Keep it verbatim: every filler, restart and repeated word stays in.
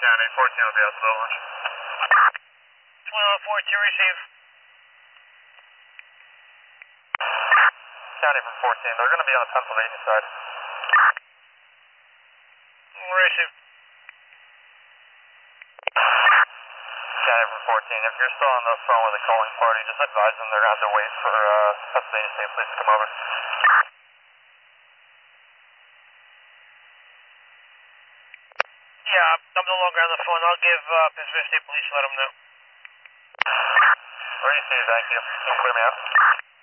County, fourteen will be out to the launch. twelve fourteen, receive. County from fourteen, they're going to be on the Pennsylvania side. Receive. County from fourteen, if you're still on the phone with the calling party, just advise them they're going to have to wait for uh, Pennsylvania State Police to come over. Yeah, I'm no longer on the phone. I'll give uh, Pennsylvania State Police, let them know. Receive, thank you. Can you clear me out?